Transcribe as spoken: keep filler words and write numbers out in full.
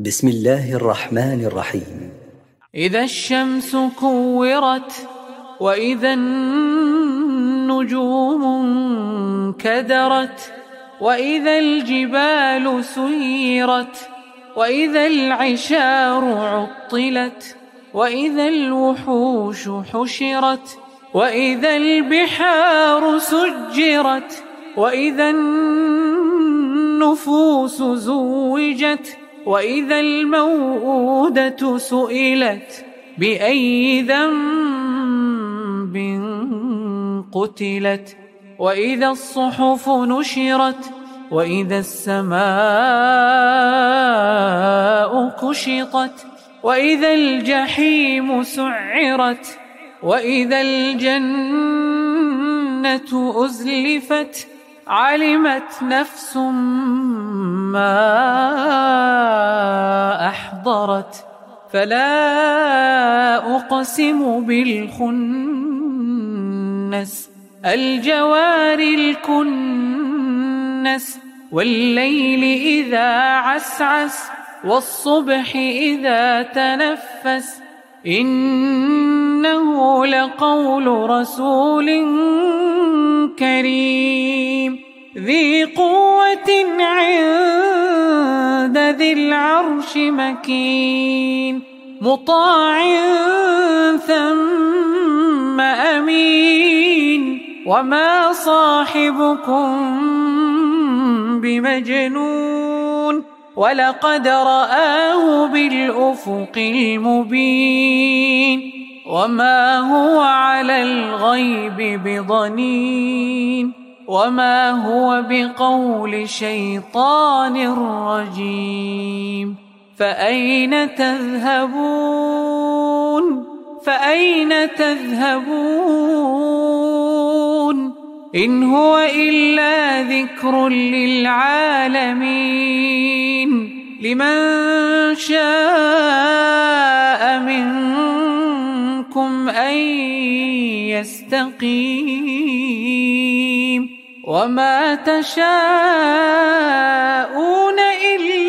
بسم الله الرحمن الرحيم. إذا الشمس كورت، وإذا النجوم انكدرت، وإذا الجبال سيرت، وإذا العشار عطلت، وإذا الوحوش حشرت، وإذا البحار سجرت، وإذا النفوس زوجت، وإذا الموءودة سئلت بأي ذنب قتلت، وإذا الصحف نشرت، وإذا السماء كشطت، وإذا الجحيم سعرت، وإذا الجنة أزلفت، علمت نفس ما أحضرت. فلا أقسم بالخنس، الجوار الكنس، والليل إذا عسعس، والصبح إذا تنفس، إنه لقول رسول كريم ذي قوة عند ذي العرش مكين، مطاع ثم أمين، وما صاحبكم بمجنون، ولقد رآه بالأفق المبين، وما هو على الغيب بضنين، وما هو بقول شيطان رجيم. فأين تذهبون فأين تذهبون إن هو إلا ذكر للعالمين، لمن شاء منكم أن يستقيم، وما تشاءون إلا